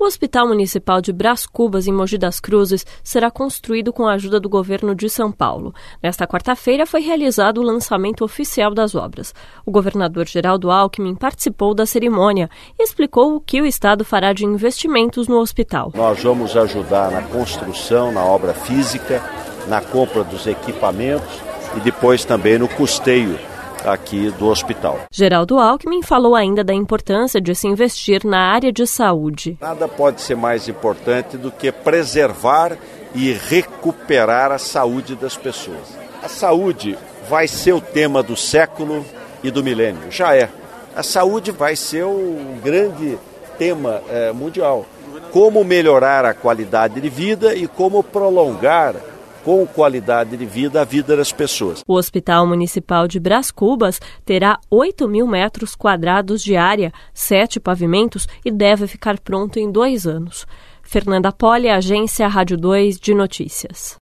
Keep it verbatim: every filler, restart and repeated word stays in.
O Hospital Municipal de Brás Cubas, em Mogi das Cruzes, será construído com a ajuda do governo de São Paulo. Nesta quarta-feira foi realizado o lançamento oficial das obras. O governador Geraldo Alckmin participou da cerimônia e explicou o que o Estado fará de investimentos no hospital. Nós vamos ajudar na construção, na obra física, na compra dos equipamentos e depois também no custeio aqui do hospital. Geraldo Alckmin falou ainda da importância de se investir na área de saúde. Nada pode ser mais importante do que preservar e recuperar a saúde das pessoas. A saúde vai ser o tema do século e do milênio, já é. A saúde vai ser o grande tema é, mundial. Como melhorar a qualidade de vida e como prolongar com qualidade de vida a vida das pessoas. O Hospital Municipal de Brás Cubas terá oito mil metros quadrados de área, sete pavimentos e deve ficar pronto em dois anos. Fernanda Poli, Agência Rádio dois de Notícias.